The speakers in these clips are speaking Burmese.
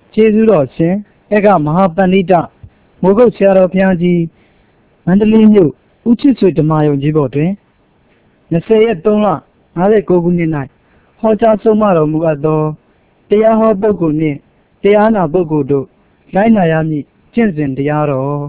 ကျေးဇူးတော်ရှင်ဧကမဟာပန္နိတမိုးကုတ်ဆရာတော်ဘုရားကြီးမန္တလေးမြို့ဦးချစ်ဆွေဓမ္မယုံကြီးပေါ်တွင်20 ရက် 3 လ 59 ခုနှစ်၌ဟောကြားဆုံးမတော်မူအပ်သောတရားဟောပုဂ္ဂိုလ်နှင့်တရားနာပုဂ္ဂိုလ်တို့လိုက်နာရမည့်ကျင့်စဉ်တရားတော်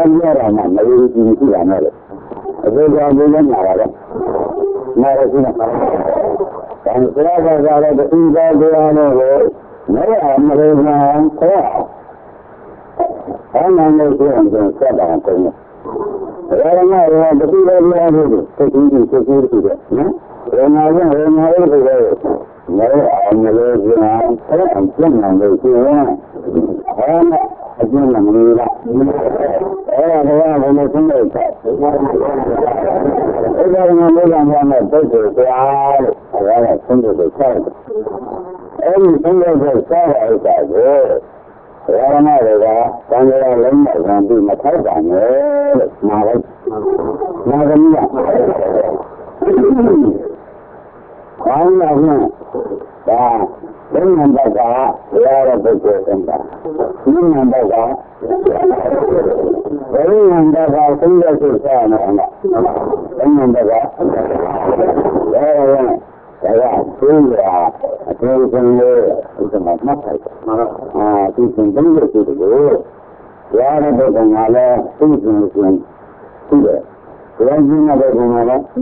ပြောတာမှမလို့ကြည့်ကြည့်ရမယ်အခုကြောင့်ဘယ်နဲ့မှာလဲနာရရှိနေတာဒါဆိုတော့ကတော့ဒီကောတရားနဲ့ကိုမရမလို့မှခေါ်အောင်နာလို့ဆိုရင်ဆက်တာကုန်တယ်ဒါရမရောတတိယတရားကိုသိသိသိသိသိတယ်နော်ရမရရမရလို့ဆိုတော့မရအောင်လို့ဆိုရင်ဆက်အောင်ကျင့်နိုင်လို့ဆိုရင်ဟာအကျဉ်းမလို့လားအဲ့ဒါကဘယ်လိုသိလဲအဲ့ဒါကလည်းဘုရားမှာပုဂ္ဂိုလ်တရားလို့အဲ့ဒါကသိလို့ဆက်တယ်အဲ့ဒီသိလို့ဆက်တာဥစ္စာကိုရဟနာတွေကသံဃာလုံးနဲ့ဗန်ပြီးမထိုက်ပါနဲ့လို့မှာလိုက်နာဂမိကဘာလို့လဲဒါဘယ်နံပါတ်ကရရပုဂ္ဂိုလ်တင်တာဒီနံပါတ်ကဘယ်နံပါတ်ကသိရစုစားနေအောင်ဘယ်နံပါတ်ကရရဒါကသိရအကျိုးဆုံးလို့ဒီမှာမှတ်ထားဒီစဉ်သုံးရရှိတယ်လို့ရရတဲ့ဘုံကလည်းသိစဉ်စဉ်သိတယ်ဘယ်နည်းနဲ့ဘုံကလည်း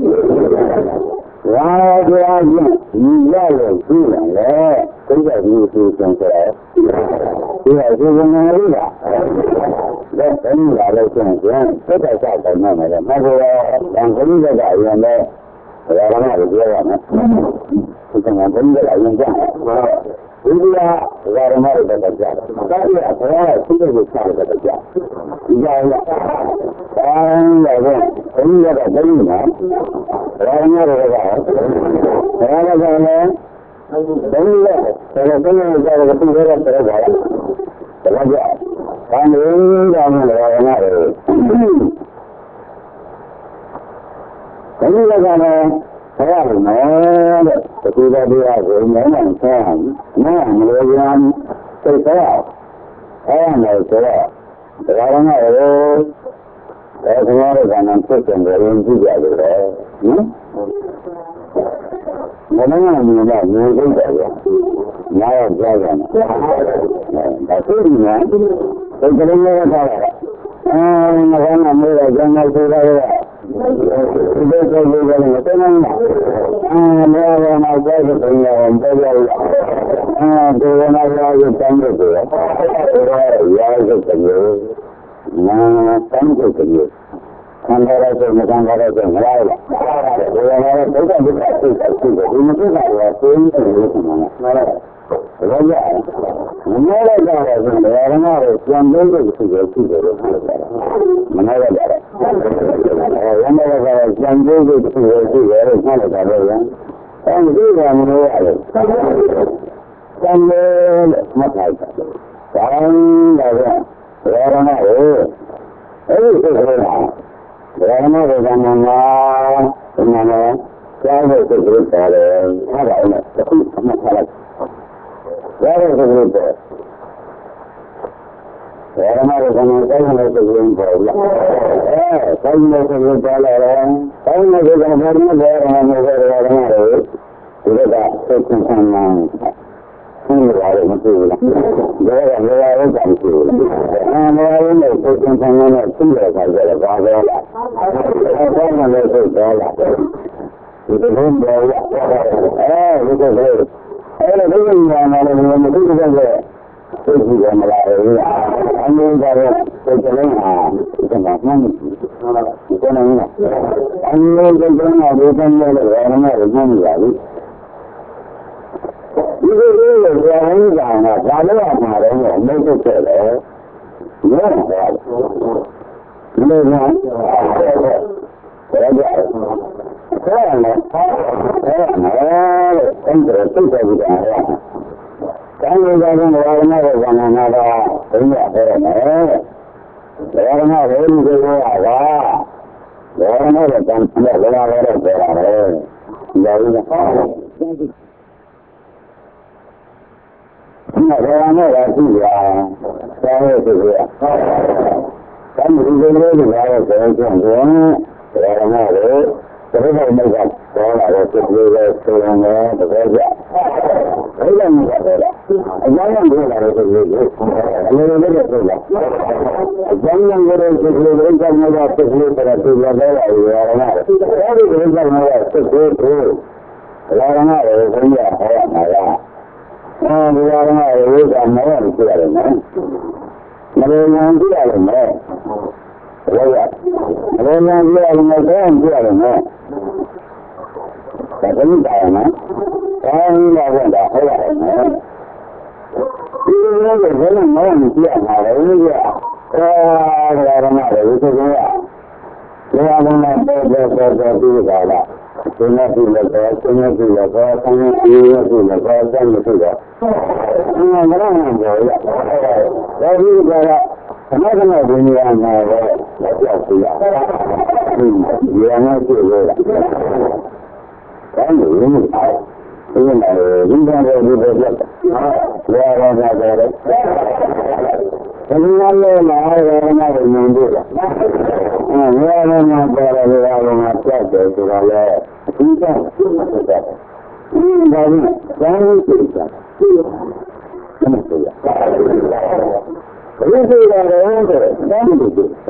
ရာတရားချင်းညီရလို့ရှိရင်လေသိတဲ့ဒီအကျိုးဆုံးဆိုတော့ဒီအကျိုးဆုံးလေးကလက်တည်းလာလို့ရှိရင်သက်သက်သာတိုင်နေတယ်မဟုတ်တော့ဗန်ခရီးကအရင်ပဲဘယ်မှာလဲပြောရမယ်ဒီကနေ့ဘယ်လိုလဲရင်ကြဒီကရာရမတွေတက်ကြတယ်။ဒါကြီးအဖေကသူ့ကိုချတယ်တက်ကြတယ်။ဒီကရတော့ဘယ်လိုလဲဘယ်လိုလဲရာရမတွေကရာရကလည်းဘယ်လိုလဲဘယ်လိုလဲကြတယ်သူတွေကတက်ကြတယ်။ဒါကြောင့်ဘာလို့လဲရာရမတွေဘယ်လိုလဲကလည်းဆရာကလည်းတကူတော်တရားကိုငြင်းနိုင်ဆန်းနားမလို့ရမ်းသိတော့အဲ့ဒါနဲ့ဆိုတော့ဒါကလည်းဘယ်လိုလဲကနံဖြစ်တယ်ရင်ကြည့်ကြလို့လေနော်မနက်ကမြင်တော့မြင်သိတယ်ဗျာနားတော့ကြားတယ်ဒါသိနေတယ်ဒီကလေးလေးကထားတာမကောင်းတာမျိုးတော့ကျန်နေသေးတယ်ဒီလိုဆိုလို့လည်းမတန်းနိုင်ဘူးမောရနာကြတဲ့ပုံရောပေါ်ရဒီဝနာရာကိုတန်းလို့ဆိုတော့ရာဇုတ်တယ်နာတန်းကိုတယ်ခံရတဲ့မခံရတဲ့မလားဒီဝနာရဲ့ဒုက္ခဒုက္ခသိတယ်ဒီမသိတာကသိနေတယ်လို့ပြောတာဒါကြောင့်မနောရကြတယ်ဆိုတော့ရဟနာကိုပြန်လို့ရှိတယ်လို့ပြောတာမနောရကြတယ်ရဟနာကပြန်လို့ရှိတယ်လို့ပြောတယ်လို့ပြောတာပဲအဲဒီကမနောရတယ်ပြန်လို့မထိုက်ဘူးဒါကြောင့်ရဟနာကိုအဲဒီဆိုတော့ရဟနာကိုကမှမကြားဖို့စိတ်ကလေးပေါ်တယ်အဲ့ဒါနဲ့တစ်ခုအမှတ်ထားလိုက်ရတဲ့စိတ်ကလေးပေါ်ရဟနာကိုကမှတိုင်းနေတဲ့စိတ်ကလေးပေါ်လာတိုင်းနေတဲ့စိတ်ကလေးပေါ်လာတယ်တိုင်းနေတဲ့စိတ်ကလေးပေါ်လာတယ်ရဟနာကိုဒီကစိတ်ကဆန်းမှန်းဒီလိုရမကြည့်ဘူးလားဒါကလည်းရအောင်ကြည့်ဘူးလားမရဘူးလို့စိတ်ကဆန်းမှန်းနဲ့သိရတာကြတယ်ဘာပဲလားအဲ့ဒါလည်းစိတ်ပေါ်လာဒီလိုမျိုးဒီလိုအဲ့ဒါလည်းညာနာလည်းမသိကြတဲ့သိကြရမလားအမေကလည်းစိတ်ကလေးဟာဒီကမှမဟုတ်ဘူးဒီကနေ့အမေကလည်းဒီကနေ့လည်းရမရမှန်းရပြီဒီလိုလိုရဟန်းကောင်ကဘာလို့အမှားတော့မဟုတ်ခဲ့လဲရောပါဒီလိုမျိုးဒါကြောင့်အဲ့ဒါနဲ့အဲ့ဒါသိတဲ့ဒီကနေ့ကံရည်ကံဝါရဏရဲ့ဇာနာနာတော့ဘုရားဟဲ့မယ်ဝါရဏရဲ့ဒီလိုကဝါရဏရဲ့ကံနဲ့လောရတဲ့ပြောတာပဲဒါကြီးကဘာလဲဘာနဲ့ရရှိရဆရာရဲ့ဒီကကံရည်ကံလေးကဘာလဲဆိုတော့ဝါရဏရဲ့ဒီလိုမျိုးကပေါ်လာတဲ့စိတ်ကလေးပဲဆိုရင်လည်းတကယ်ကြဘယ်လိုမျိုးလဲအကြောင်းရင်းပြောလာတဲ့စိတ်ကလေးကိုအလိုလိုလေးပြောလာအကြောင်းရင်းပြောတဲ့စိတ်ကလေးကိုကြောင့်လည်းစိတ်ကလေးကတူလာတော့ရရနာအဲဒီလိုကြောင့်လည်းစိတ်ကလေးကိုလာရနာကိုဘုရားဟောရမှာလားဘုရားကဝိဇ္ဇာမရလို့ပြောရတယ်နော်မလို့ဉာဏ်ကြည့်ရတယ်နော်ဘယ်ရမလို့ဉာဏ်ကြည့်ရတယ်နော်တော့ကြည့်ရတယ်နော်ဒါကလည်းတာနော်ဒါကြီးလာတော့ဒါဟောရတယ်နော်ဒီလိုမျိုးဘယ်လိုမှမကြည့်ရမှာလဲဘုရားဘုရားကလည်းဝိဇ္ဇာကဘုရားကလည်းဒီကလာဒီနေ့ဒီလိုပဲဒီနေ့ဒီလိုပဲဒီနေ့ဒီလိုပဲဒီနေ့ဒီလိုပဲမရဘူးဒါကြီးကခဏခဏဒီနေရာမှာပဲကြောက်စီရဒီရမ်းရှိလို့ဒါမျိုးမျိုးဒီမှာဒီကနေ့ဒီလိုပဲရရတာတယ်ဒီလိုလည်းလာရမှာနေလို့ရရမှာပေါ်ရရမှာပြတ်တယ်ဆိုတော့လေဒီကဖြစ်နေတာဒီဘာလို့ဘာလို့ဖြစ်တာဒီမှာဆိုရဘယ်လိုလဲတော့ဘာလို့လဲဘယ်လိုလဲ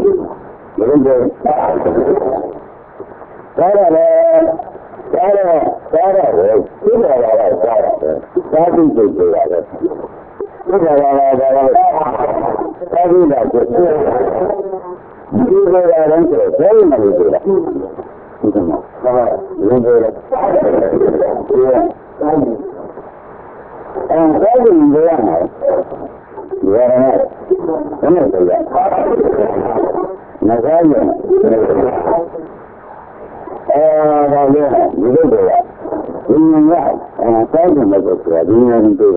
ဒါရလေဒါရလေဒီလိုလာတာဒါသိကြည့်ရတယ်ဒီလိုလာတာဒါသိတာကိုဒီလိုလာတယ်ဆိုတော့ဘယ်လိုလဲဒီမှာဘာလို့လဲဒီအဲ့ဒီနေရာမှာရရမယ်ဘယ်လိုလဲငါကလည်းဒါလည်းဒီလိုပဲဒီနေ့ကအဲ့ဒါလည်းဆိုတာဒီနေ့ကတွေ့တာ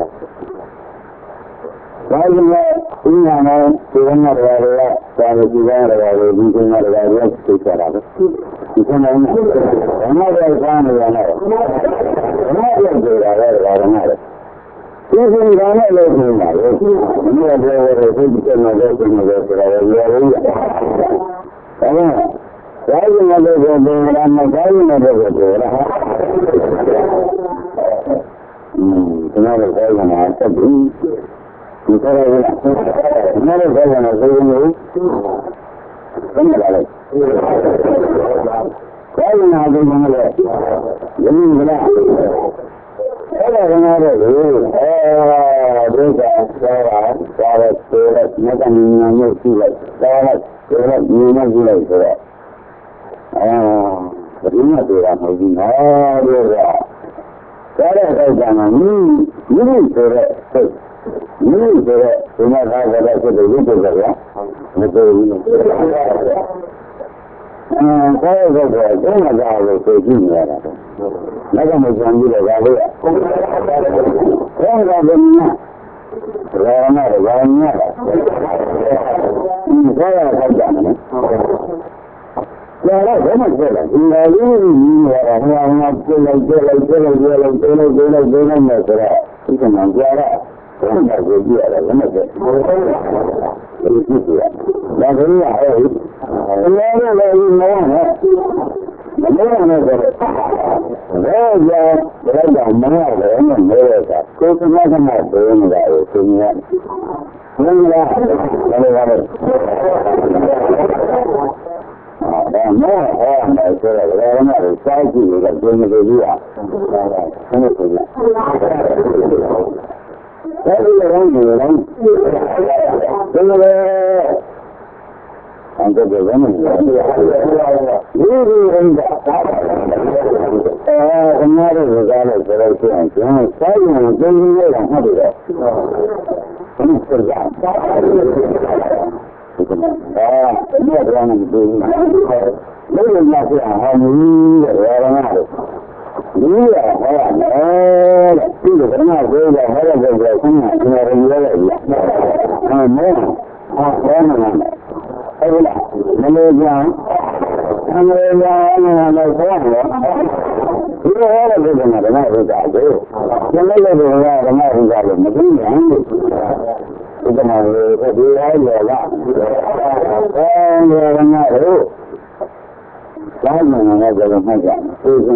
ဒါကြောင့်ဒီနေ့မှာဒီနေ့မှာလည်းဒါလည်းဒီနေ့လည်းဒီနေ့မှာလည်းသိကြတာပဲဒီကနေ့ဘာမှလည်းကောင်းနေရတယ်ဘာမှလည်းကြည့်ရတယ်ဘာမှလည်းဒီကနေ့လည်းလို့ပြောတာလေဒီနေ့လည်းသိကြတယ်လည်းသိနေတယ်ဆိုတာလည်းရရရဒါကြောင့်ဒါကြီးမလို့ပြောတာမကောင်းဘူးလို့ပြောတာဒီနေ့လည်းကောင်းနေတာတက်ပြီဒီကနေ့လည်းဒီနေ့လည်းကောင်းနေတာသိနေလို့ဘယ်လိုလဲကောင်းနေတာဒီနေ့လည်းယနေ့ကလည်းအဲ့ဒါကလည်းဒီကဆောတာဒါလည်းဆိုတော့မကနင်းနေကြည့်လိုက်ဒါလည်းဆိုတော့နင်းနေကြည့်လိုက်ဆိုတော့ဒီမှာတွေ့တာမဟုတ်ဘူးနော်ဒီကဒါလည်းအဲ့ဒါကမိဆိုတဲ့စိတ်မိဆိုတဲ့ဒီမှာသာကြတဲ့စိတ်ကိုရုပ်ကြရမတွေ့ဘူးခေါ်ရတော့ကျင်းလာကြလို့ဆိုကြည့်နေရတာလက်ကမကြံဘူးလေဒါလေးခေါ်တာဘယ်မှာရောနာရောနာခေါ်ရတော့ကြတယ်ကြာတော့ဘယ်မှာကျလဲဒီလိုလေးကြီးနေတာဟိုမှာကျလိုက်မယ်ဆိုတော့ဒီကနေ့ကြာတော့ဘယ်မှာကြည့်ရတယ်ဘယ်မှာကျဒီကြည့်ရဒါကလည်းဟဲ့ဒီလိုလည်းမောင်းနေမလို့နဲ့ဆိုတော့ဘယ်ကြောင့်မောင်းရတယ်မလို့တာကိုယ်ကမှမပြောနေတာကိုသိနေရတယ်ဘယ်လိုလဲဘယ်လိုလဲဒါမှဟောမယ်ဆိုတော့လည်းမလို့စိုက်ကြည့်ရတဲ့ဒီလိုကြီးอ่ะဆင်းနေပြီအဲ့ဒီလိုမျိုးလည်းဒီလိုအန်တဲ့ဘယ်မှာလဲဒီလိုရင်းတာအမှားတွေကြားလို့ဆိုတော့ကျန်ကျွန်တော်စိုက်ရင်ကျင်းရတာဟုတ်တယ်ဘယ်လိုလဲဒီကနေ့ဒါကတော့မတွေ့ဘူး။လို့ရမှာဆိုအောင်ဟောမင်းတဲ့ရရနာလို့ဒီရဟောရတယ်ဒီကနေ့ကိုယ်ကဟောရတဲ့ကောင်းတာကျွန်တော်ရရရတယ်။မဲဟောနေမှာအဲ့ဒါမလို့ကြောင့်အမေရောလည်းခေါ်တယ်ဒီလိုဟောတဲ့ဘုရားကဓမ္မဥစ္စာကိုကျွန်တော်လည်းဘုရားဓမ္မဥစ္စာလို့မသိနိုင်ဘူးဒီကနေ့ဒီရောရောကအော်ရောငါတို့ Saya mengenai dalam saja. Itu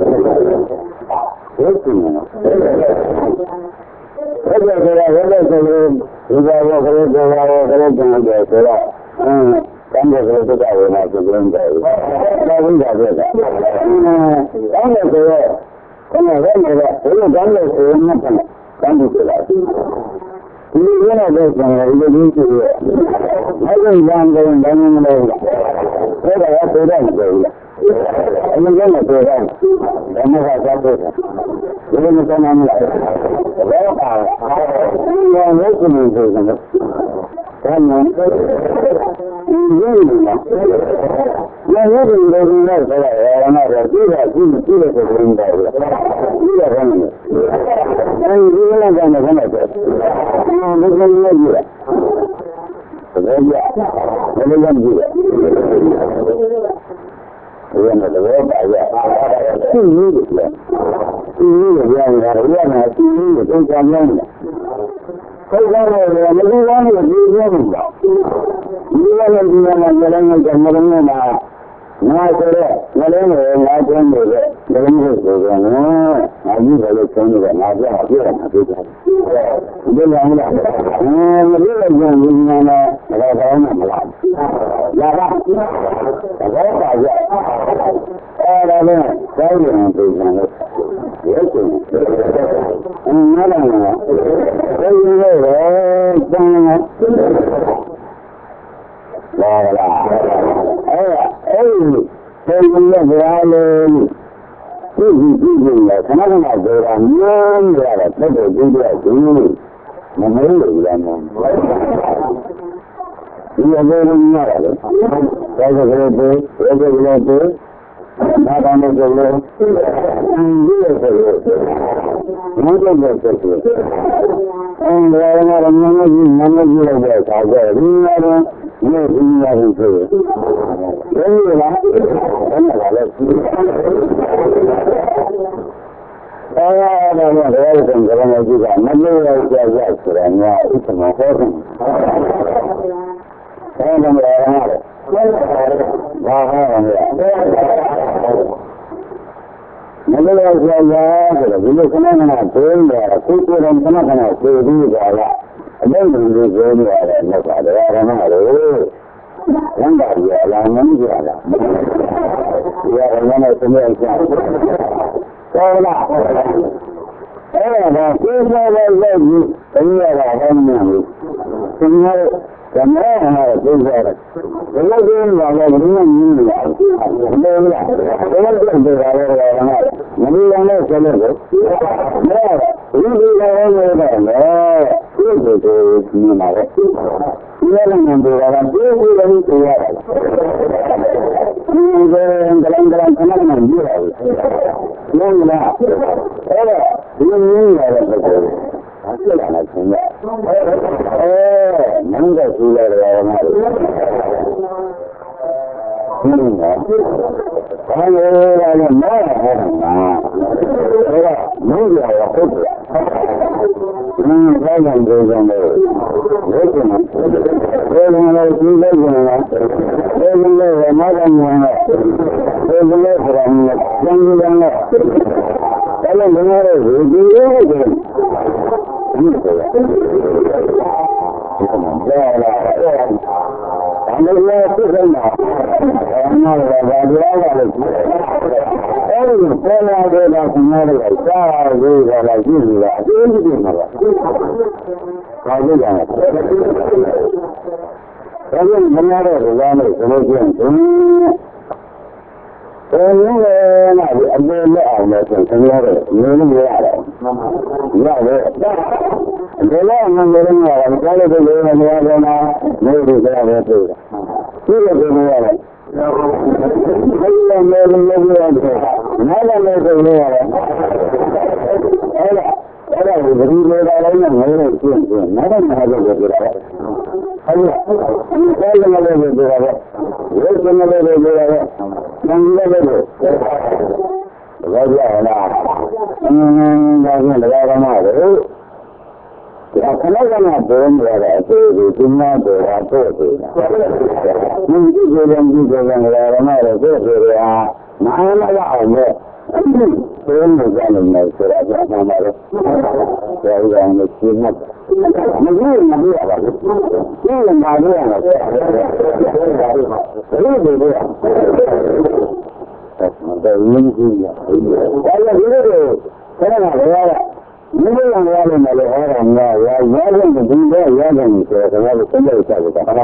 ini ada yang ini itu. Ada yang bangun ada ya sudah itu. Ini kan sudah. Kamu kata ini bukan nama. Berapa? Yang itu kan. Karena ini yang itu benar saya orang ada tidak berintah. Tidak kan. Ini kan bukan lagi. Sebenarnya, ini yang juga. Yang kedua saya, ini juga. Ini yang itu jangan. Kalau yang lebih juga. Ini yang jalan Nah, saya, macam ni, dalam hidup ni, kalau cuma macam apa, dia yang mana, dia yang mana, orang mana, lara, apa saja, orang ni, saya yang tu mana, itu, mana, saya beralih, ini, kenapa orang berada pada dunia ini, mengeluarkan, dia berada, saya berada, Nada me quedó, un día se dio, muchas veces se dio. En realidad, no me quiero ver, saber, no se dio. ခဏခဏပုံရတဲ့အကျိုးကိုဒီမှာတော့ပို့တယ်။ဒီလိုလည်းဒီလိုလည်းရမှာတော့ပို့တယ်။မအားမရအောင်လေဘယ်လိုကြမ်းနေလဲဆိုတာကမှန်ပါတယ်။ဒါဥဒ္ဒါနဲ့ရှင်းမှမလို့မလို့ရပါဘူး။ဒီမှာလို့ရမှာဘယ်လိုလဲ။ဒါရင်းကြီးရ။ဒါလည်းဒီလိုဆရာကပြောတာဒီလိုရရတယ်မလို့ဟောတာများရရတယ်ဒီလိုရတယ်ဆိုတော့ကျွန်တော်တို့သိရကြတယ်။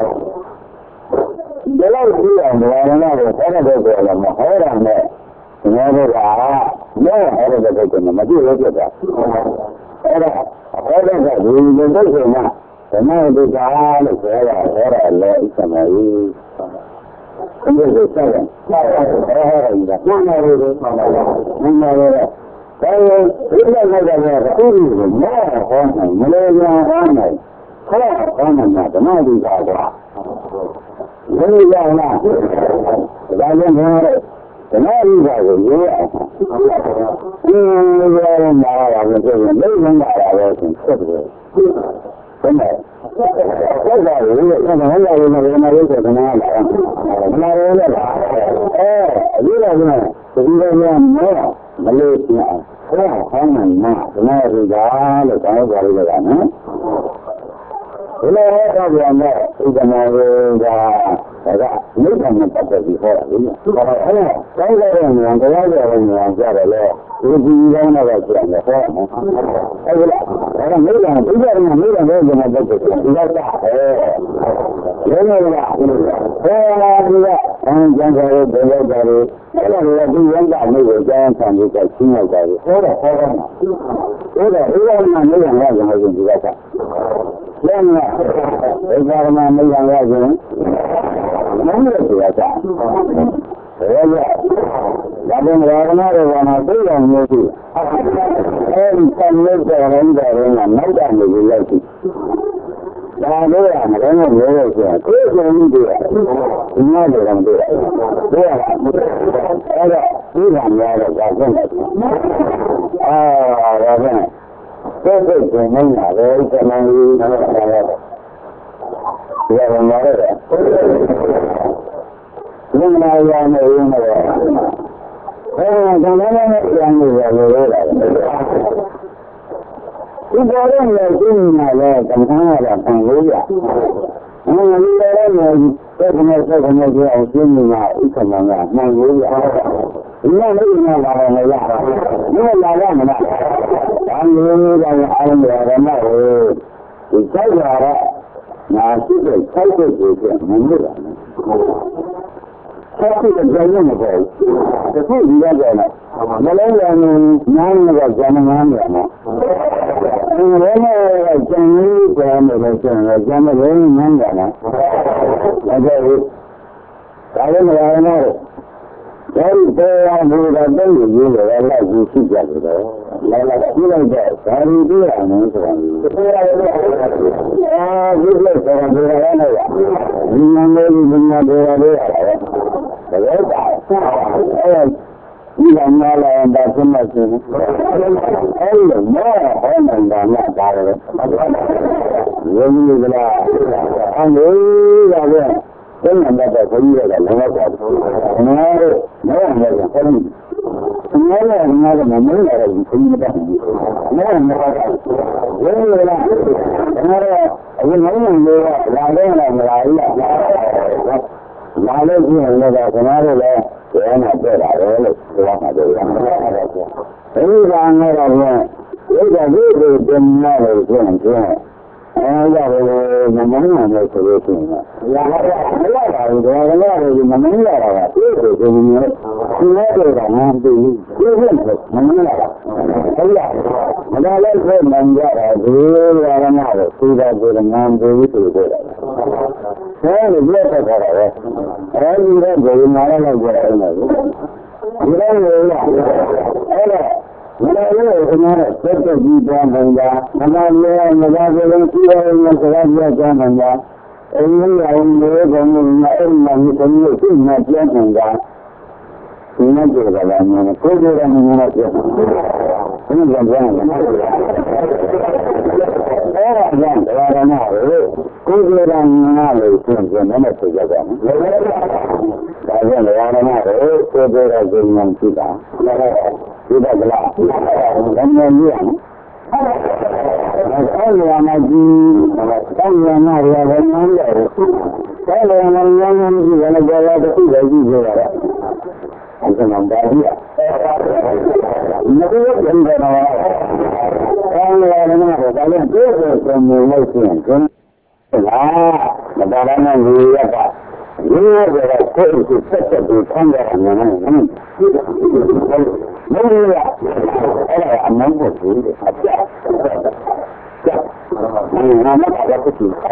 ဒီလိုကြည့်အောင်ဘာလဲတော့ဆရာတို့ပြောလာမှာဟောတာနဲ့ကျွန်တော်တို့ကလည်းဟောတဲ့ဘက်ကမကြည့်လို့ပြတာ။အဲ့ဒါဟောတဲ့ကဒီလိုလုပ်ဆိုမှဓမ္မဒုက္ခလို့ပြောတာဟောတာလည်းအစမကြီး။ဒီလိုဆက်ရအောင်ဟောရတယ်။မှန်တယ်လို့မှန်တယ်။မှန်တယ်။ဒါရင်ဒီလိုလုပ်ကြတယ်အခုဒီလိုမဟောနိုင်မလို့ရအောင်နိုင်ခေါ်ဟောနိုင်တာဓမ္မဒုက္ခကွာဘယ်လိုရအောင်လားဒါလည်းမဟုတ်ဓမ္မဒုက္ခကိုရေးအောင်ဒီလိုရမှာပါလို့ဆိုရင်လည်းလုံးဝတာပဲဆိုဆက်တယ်ဘယ်နဲ့ဆက်တာလေအဲ့ဒါဟောရလို့လည်းမလို့ဆိုတော့နားလာမလာရဲလားအဲဒီလိုကဒီလိုရမှာမလို့ပြအောင်ဟောဟောမှမဓမ္မရူပါလို့တောင်းကြရတာနော်ဒီလိုဟောတော့ပြန်တော့ဥဒ္ဒနာကနိဗ္ဗာန်နဲ့ပတ်သက်ပြီးဟောတာလေဒါတော့အဲ့ဒါတောင်းကြတဲ့ဉာဏ်တရားကြတဲ့ဉာဏ်ကြတယ်လေဒီကောင်းတော့ပြန်တယ်ဟောမှာအဲ့ဒါအဲ့ဒါနိဗ္ဗာန်ဒီကနေ့နိဗ္ဗာန်ရဲ့ဉာဏ်ပတ်သက်ပြီးဒီကလည်းကဟောလာဒီကအင်းကျန်ကြတဲ့ဘယ်လိုကြလဲအဲ့ဒါလည်းဒီဝိညာဉ်မျိုးကိုကျမ်းဆံပြီးတော့ရှင်းလိုက်ကြတယ်ဟောတော့ဟောတော့မှာအဲ့ဒါဒီကနေ့နိဗ္ဗာန်ရဲ့ဉာဏ်ကိုဒီကလည်းလည်းဒီကနေ့နိဗ္ဗာန်ရဲ့ဉာဏ်မင်းရဲ့ဒီကလည်းဒါပေမဲ့ဘာနာရောနာသိအောင်မျိုးရှိအဲဒီဆံလို့ဆိုရင်လည်းနောက်တာနေလို့လိုက်ရှိဒါလို့ရမလို့မျိုးလို့ဆိုရင်ကိုယ်ကိုယ်ကြီးတွေဒီမှာတော့တယ်ဒါအဲ့ဒါဒီကများတော့ဒါဆုံးတယ်ဒါပဲစိတ်ကိုနေတာပဲဆံလို့ရတယ်ဒီကမှာရတယ်ဒီမှာရနေရင်တော့ဒါလည်းလည်းပြန်လို့ရတယ်ဒီပေါ်တော့လည်းဒီမှာလည်းကံထားရတာခံလို့ရဒီလိုလည်းသက်ကနေကြောင်းရှင်းနေတာဥက္ကမကမှန်လို့ရဒီမှာလည်းလာတယ်မရဘူးလာရမလားဒါမျိုးကအားလုံးရမလို့ဒီစိုက်ရတာနာရှိတဲ့စိုက်တဲ့ကိုမမြင်ရဘူးဆက်ပြီးကြောင်းရမှာပေါ့တခုဒီကကြောင်းလားမလုံးရနေနားနေကဇာမငန်းရမှာဒီလိုနဲ့ကျန်ရေးကြမ်းတယ်လို့ဆိုရင်ဇာမလုံးငန်းရမှာဒါကြောင့်ဒါလည်းမရဘူးနော်အဲဒီပေါ်မှုကတည်းကရေးရလိုက်ယူရှိကြတယ်တော့လည်းကြည့်လိုက်တော့ဒါရီပြရမယ်ဆိုတာဒီလိုလည်းဒီလိုဆိုရင်ဒီလိုလည်းဒီမှာလည်းဒီမှာပေါ်ရတယ်ဒါလည်းပါအဲဒီကမှလည်းဒါသမှတ်တယ်အဲဒီတော့ဟောနေတာနဲ့ဒါလည်းဝိညာဉ်ကလည်းအမေကလည်းဘယ်မှာတော့ဘုရားကလည်းလည်းပါတယ်။နားတော့နားရတယ်ဆရာကြီး။နားရတယ်မင်းရတယ်ဘုရားက။နားရတယ်ဘယ်လိုလဲ။နားရအရင်ကလည်းလာတယ်မလား။လာလို့ရှိရင်လည်းခဏလေးလည်းကျန်တာပြတာပဲလို့ပြောမှာတယ်။အဲဒီကတော့ဒီကနေ့ဒီတင်လာလို့ဆိုရင်အဲဒါလည်းမမင်းနိုင်လို့ဆိုလို့ရှိရင်ရပါဘူးမရပါဘူးဒါလည်းမမင်းရတာကဒီလိုဆိုရင်ဒီလိုတော့မသိဘူးဒီလိုမမင်းရတာဟုတ်လားမဒါလည်းဆိုမှန်ကြတာဒီရရနာလို့သိတာကိုငန်းပြီးသူတို့တယ်အဲဒီလက်ထက်တာပဲအဲဒီတော့ဘယ်မှာလဲလောက်ကြတယ်နော်ဒီလိုလေအဲ့ဒါမလာလို့ခဏတော့သက်သက်ကြီးသွားမှန်းလားမလာလို့မလာလို့ကြည့်ရရင်စကားပြောကြမှန်းလားအင်းလည်းလည်းဘုံမှာအဲ့မှာဒီလိုသိမှပြန်မှန်းလားဒီမှာကြည့်ရတာမျိုးကိုယ်ကလည်းမနာပြောဘူးဘယ်လိုလဲ again, there are no good and knowledge in the ministry of them. Again, there are no good and Sita. Sita glass. And then you only on a G, only on a Monday. Only on a young when I go out to see the I can understand. Never been there. Only on another. I didn't do it from the emotion. The banana we have. You know that I put it to such a big thunder and maybe I'm not going to do it. I'm not going to do it.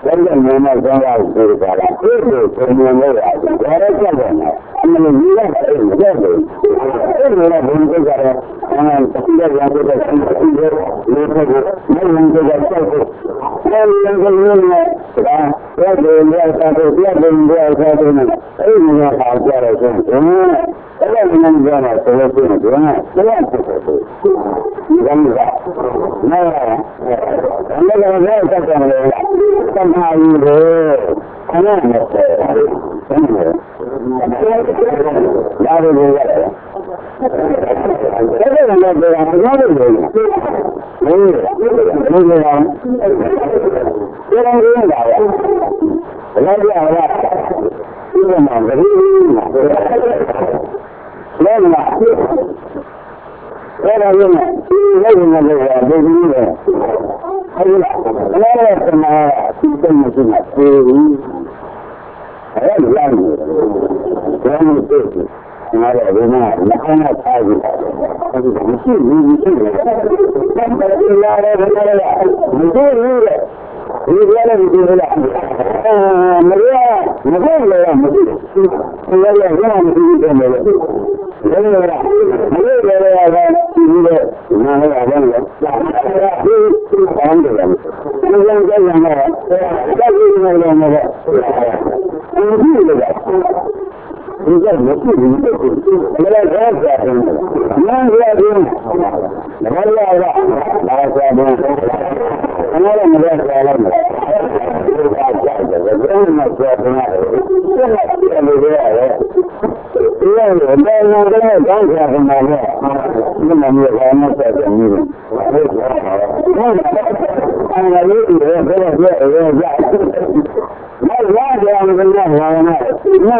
真正明白中药是啥了？就是中医那个，原来这个呢，那么医院是有这个，这个呢不是这个，这个这个没人这个照顾，那这个呢，是吧？要是你要照顾，要是你要照顾呢，你要好做的是，这个能做呢，这个不能做呢，这样不是，你看没看？那个没有这种的。干嘛一个？看那个，真的，哪里有个？这个人呢，这样哪里有？没有，没有啊。这样子的，那这样的，这个嘛，这个那个嘛，这个人呢，为什么这个这个？还有，那什么，这么什么，还有两个，两个对子，那个人呢，你看他差异，他是不是你这个，那么这拉来这个，你这个，你原来你这个，没有，没有，这个让你这个没有。没有了，没有了，你的那个人了，是黄的人，你像这样的，再是那个，你这个，你这没事，你这，你来这样子，那这样子，那个了，那这样子，那个没得说了嘛，这么说的嘛，这么说的。因为我们那个刚才什么的，那么没有那个什么的，那你这个这个那这样的那那你讲的，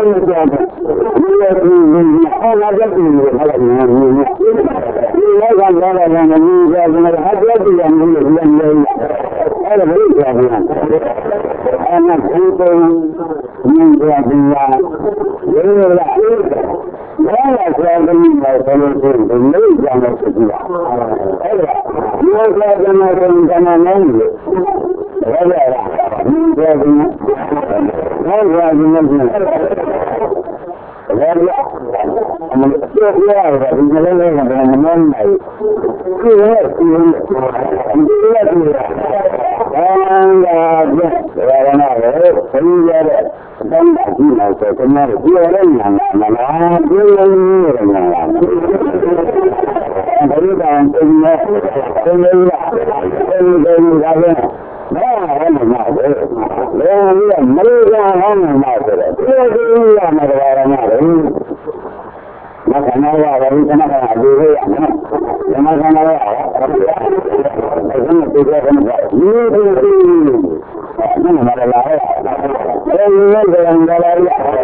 那个那个你看到了那个你说那个还别这样你还得没这样那成功你这样有了。我要说跟你们说的是没有这样的事情啊，我说跟那跟咱们能力，我说的，你说的，我说你们是，我说，我们这边的你们那个我们买，个人你这个是，那个人家的。当打击来说，跟那个别人一样的，那别人一样的，我讲真的，真的，他说，那我们那个，我没让他们那个的，就是一样那个那个。那看到我们现在就是这样的，现在看到我，什么这个什么，那么的来了，那个人来了，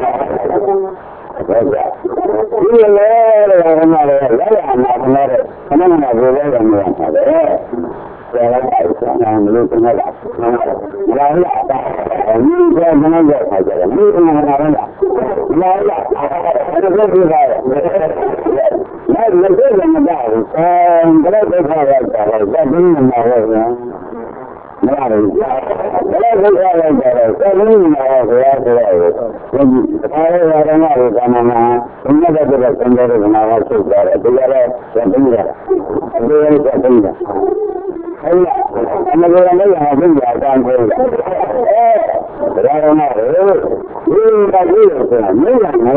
因为来了那个来了那个，可能那个来了那个。来了，没有什么了，来了，你说什么叫他这个？没什么来了，来了，这个是啥？那你这怎么办？本来都看了，再给你们拿回去，那的，本来都看了，再给你们拿回来之类的。他说的那是什么呢？人家的这个现在这个拿来睡觉的，这个呢要真的，这个是真的。哎呀，那个没有跟家长说的，然后呢，因为他这个是没有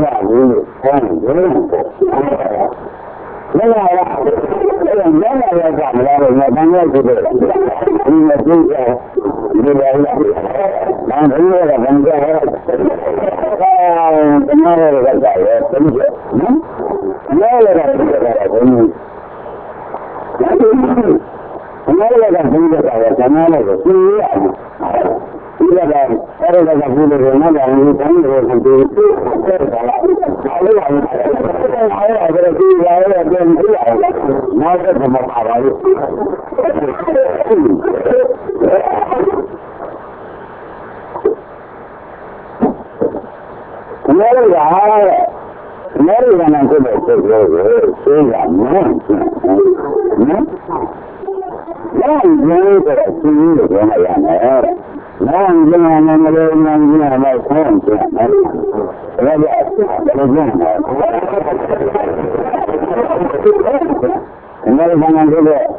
那个了，那个干不了的，那当然是对的。你那今天你来了，然后那个工作，那个在也真是，那个真。那个工作在咱们那个经验，这个这个工作是那个你工作是这个了，还有这个第二个电梯啊，那是怎么打的？那个呢，这个虽然那已经这个经历的那样的。 Now I'm going to my phone. Another one I'm going to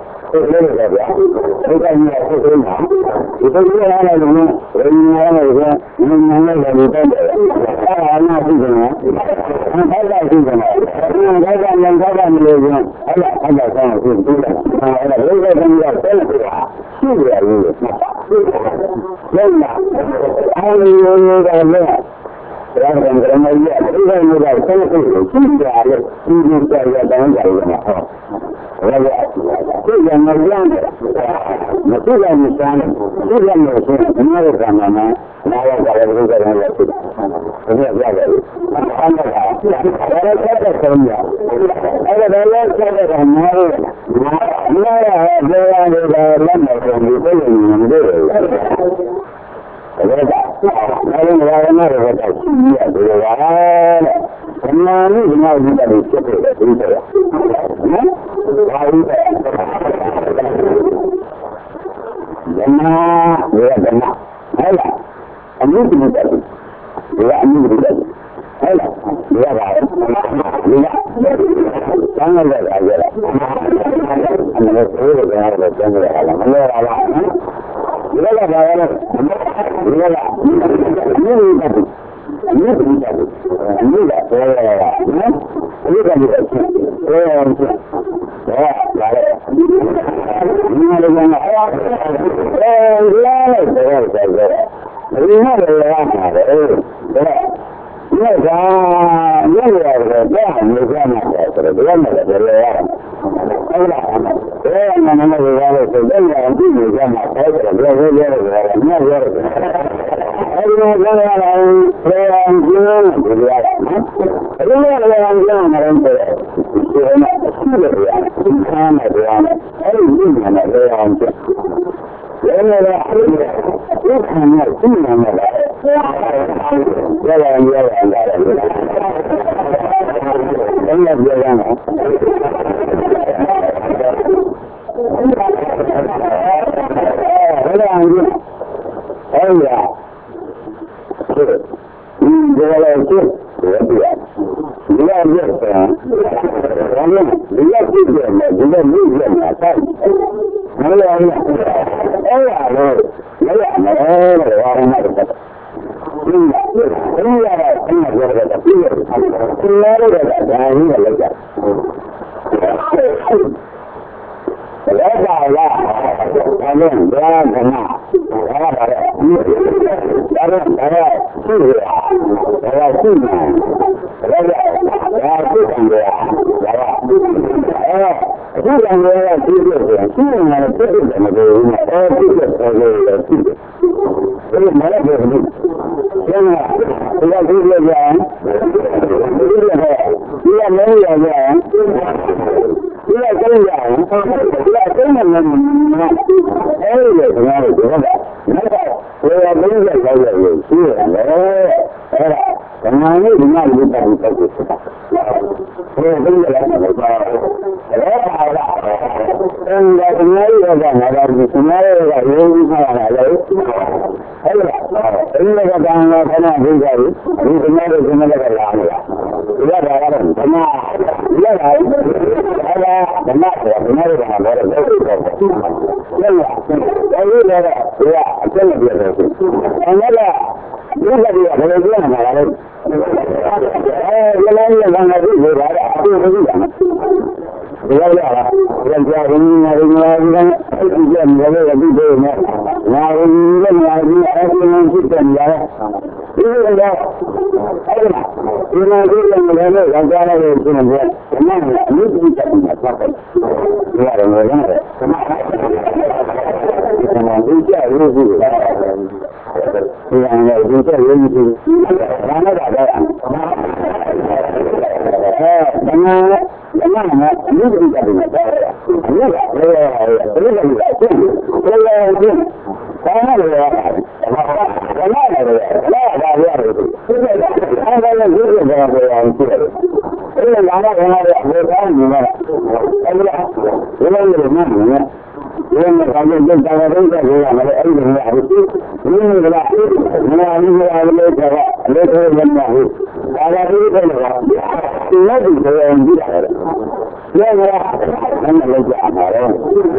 Then the government did that. I think that we are not able to have it. We need to have it. We are able to have it. Later, when we have it. I have it. We have it. We are in the other. Yeah, I'm not going to have it.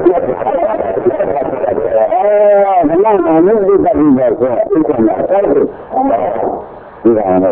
Oh, no, I'm not going to have it. You know.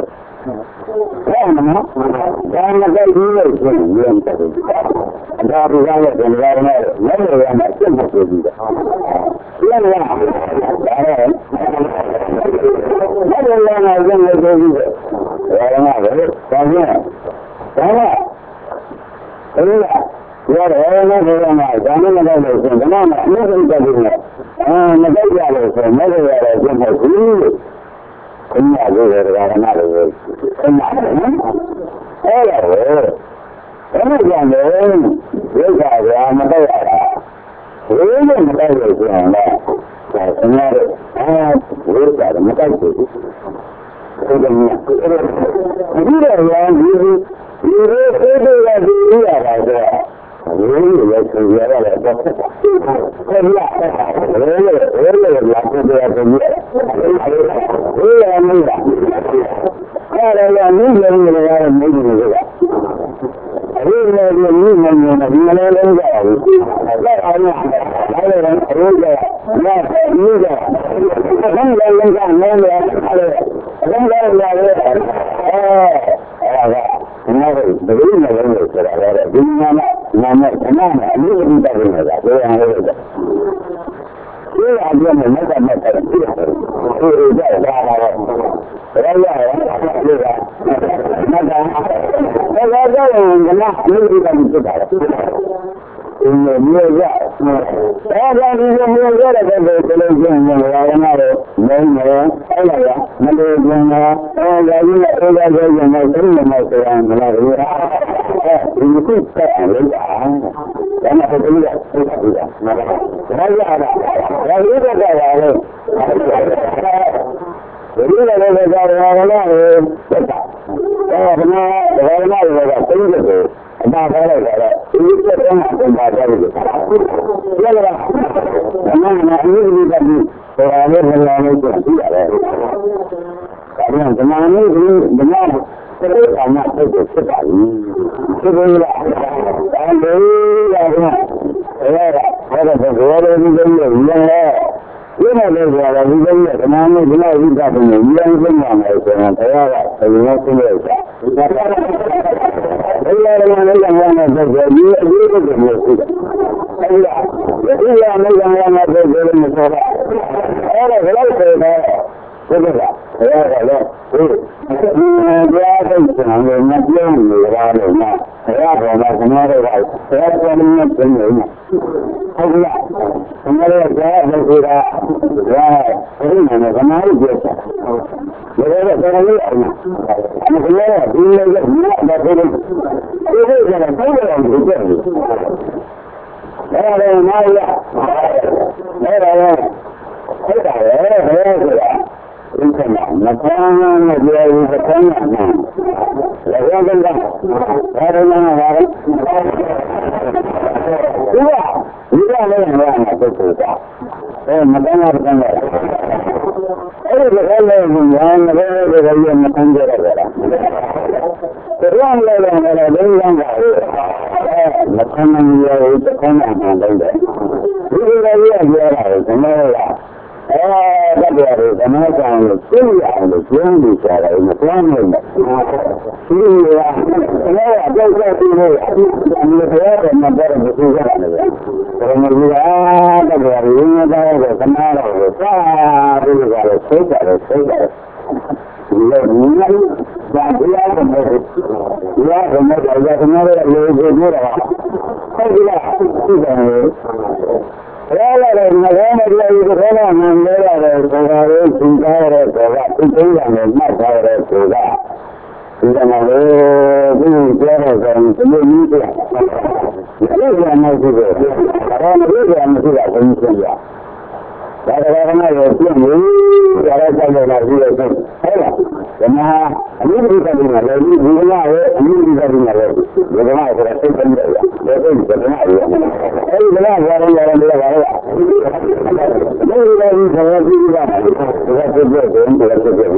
Karena itu cara cara lagi itu, karena ini bisa dimakai, ini bisa dimakai, bagaimana cara kerja, bagaimana ini benar orang dia bawa, ini lagi saya juga, saya kerja,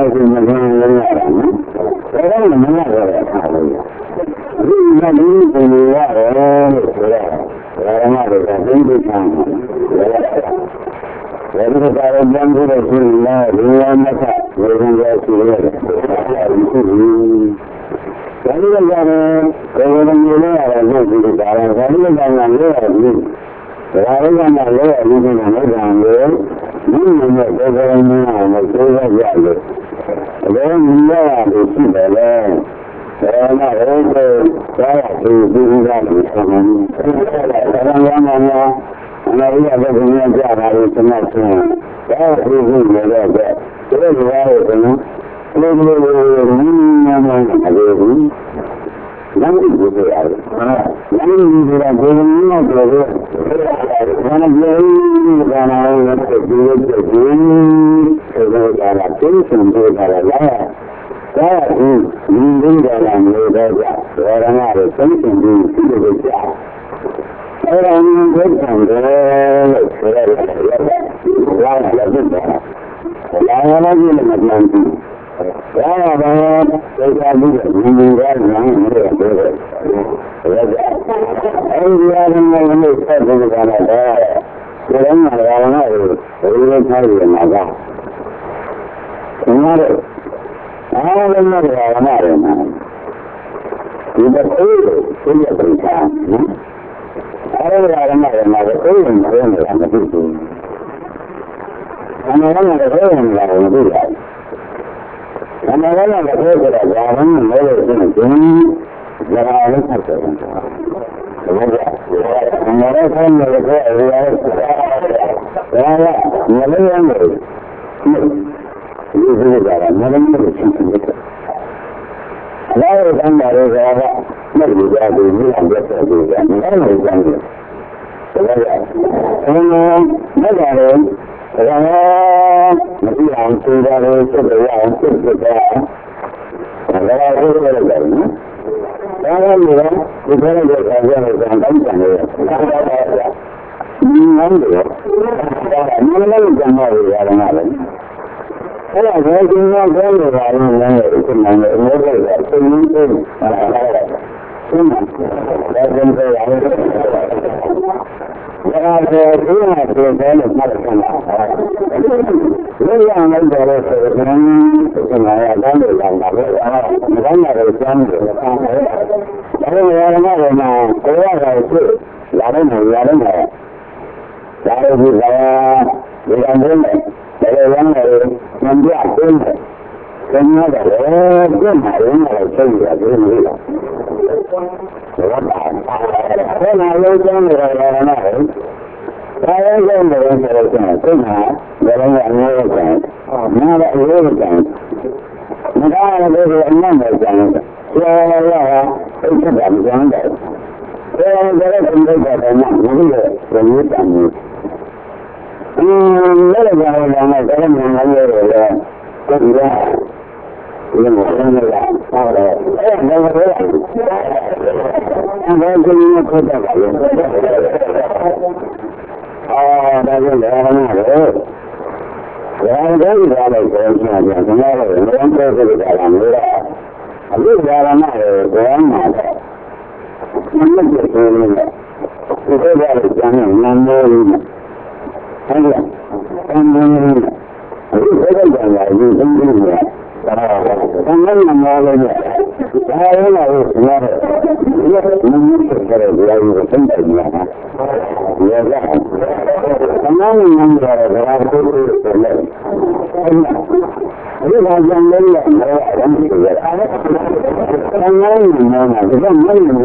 လို့ရှိရင်မင်းလည်းရတယ်နော်။ဒါကလည်းမရတော့တဲ့အခါလေး။ဒီမှာဒီပုံရရတယ်လို့ဆိုတော့ဒါကမှလည်းသိသိချမ်းတယ်။ဒါကလည်းပြန်ပြီးတော့ရှိရင်လည်းဒီဝမ်းမကဝေဒနာရှိရတယ်။ဒါလည်းလည်းကိုယ်ဝင်နေရတယ်လို့ဒီကဒါလည်းဒါလည်းကောင်းတာလို့ရတယ်။ဒါလည်းကမှလည်းအမှုကလည်းမကြံဘူး။ဒီလိုနဲ့ကိုယ်ဝင်နေအောင်လို့ပြောရရတယ်။ဒါလည်းမြင်ရတယ်ရှိတယ်လေ။ဒါမှလည်းကိုယ်သားရပြီးပြီးရတယ်ဆံတယ်။ဒါကလည်းမှလည်းအနာရီအဘကိုမြင်ကြတာလို့ကျွန်တော်ဆိုဒါကဒီလိုလည်းတော့ဒီလိုရတယ်ကနော်။ဒီလိုမျိုးမြင်နေတယ်အဲ့ဒီလမ်းကြီးတွေရတယ်။လမ်းကြီးတွေကဘယ်လိုမျိုးလဲဆိုတော့ဘာနဲ့ပြောနေတာလဲဆိုတော့ဒီလိုဆိုတော့ဒါကတင်းစံတွေကလည်းလာဒါကဒီမြင်နေတာလည်းမျိုးတော့ကြ။ဒါကလည်းတင်းစံတွေရှိတယ်ကြာ။အဲ့ဒါမျိုးကိုဆံတယ်လို့ဆိုရတယ်။လာလည်းဖြစ်တယ်။လာလည်းမမှန်ဘူး။ဒါကလည်းသိကြပြီးမြင်နေတာလည်းမဟုတ်ဘူး။ဒါကအဲဒီအရင်ကလည်းဆက်ပြီးကြတာဒါကလည်းငါကလည်းဘယ်လိုထားရမှာကကျွန်တော်အားလုံးကလည်းမရဘူး။ဒီတော့သိရတဲ့အခါနော်။အားလုံးကလည်းမရဘူး။သိရင်မရဘူးမဖြစ်ဘူး။အမှန်ကတော့သိရင်လည်းမဖြစ်ဘူး။အမှန်ကတော့ပြောကြတာဘာမှမလို့ရှိရင်ဒီလာလို့ဆက်တယ်။ဒါကအမှန်ကတော့ဆန်းတယ်ဆိုတော့ဒါကမလေးရမယ်။ဒီလိုကလည်းမလေးလို့ရှိတယ်။လာရတဲ့နေရာကမလို့ကြဘူးဒီအောင်ပြတ်တယ်ဒီကမလို့ကြဘူး။ဒါကမကြတယ်ဒါကမကြည့်အောင်သိတာလို့စိတ်ရအောင်စိတ်ကြတာဒါကလည်းပြောရတယ်နော်ဒါကလည်းဒီဘက်ကတော့ကြောက်ကြတယ်တောင်းတယ်လေဒါကနန်းတယ်ဒါကနန်းလည်းကြမ်းရတယ်ရတယ်နော်အဲ့ဒါကိုဒီမှာကြောင်းနေတာလည်းလည်းဒီမှာလည်းအမေကသိနေတယ်အဲ့ဒါလည်းဒီမှာဒါကလည်းရတယ်ဒါကဒီမှာပြောတယ်လို့မှတ်ထားတာ။ဒီလိုအောင်လို့ဆိုတော့ဒီမှာရတဲ့နေရာကလည်းမကောင်းတာကိုကျမ်းတယ်။အဲဒီနေရာမှာကိုရတာဖြစ်လာတယ်မရတယ်။ဒါလည်းဒီကဒီကနေ့လည်းရမ်းတယ်မပြတ်ဘူး။ကျန်ရတယ်ပြန်လာရင်လည်းသိရတယ်လေ။ဒါကဘယ်လိုလုပ်ကြလဲတော့ဒါလည်းဒါလည်းကျန်တယ်ဆိုတော့ကျန်တယ်။ဒါလည်းအများကြီးကျန်။နားလည်းအရေးကြီးကျန်။မကားလည်းအမှန်ပဲကျန်တယ်။ကျော်ရတာအိတ်ကကျန်တယ်။ကျော်ရတဲ့စိတ်ကတော့မဟုတ်ဘူး။ဘယ်လိုတမ်းလဲ။လည်းကြောင်လည်းတော့လည်းမနိုင်ရတော့လေ။ဒီကဒီမှာလည်းဟုတ်တယ်။အဲ့ဒါလည်းဟုတ်တယ်။အဲ့ဒါကိုလည်းခေါ်တာပါလေ။ဒါကြောင့်လည်းဟုတ်တယ်။ဒါလည်းဒီလိုလည်းပြောနေတာကကျွန်တော်တို့လည်းပြောကြတယ်ကလည်းမျိုးတော့အခုဒါကမှဘောင်းမှာမမပြည့်စုံနေတယ်။ဒီလိုလည်းကျန်နေနန်းလို့ဟုတ်လား။အင်းဒီလိုကလည်းဒီလိုမျိုးဒါကလည်းမမလို့ရတယ်။ဒါလည်းလည်းရတယ်။ဒီလိုမျိုးဖြစ်ကြတယ်ဒီလိုမျိုးသိတယ်များတာ။ဒီကအမှန်မှန်တယ်ဒါကကိုယ်ကိုယ်လည်းဒီမှာကြံလို့ရတယ်မရဘူး။အမှန်မှန်တယ်ဒါကမှန်တယ်သိတယ်။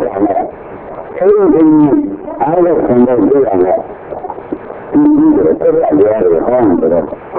အဲဒီအားလုံးကိုသိရတယ်။ဒီလိုတော့ရတယ်ဟောတယ်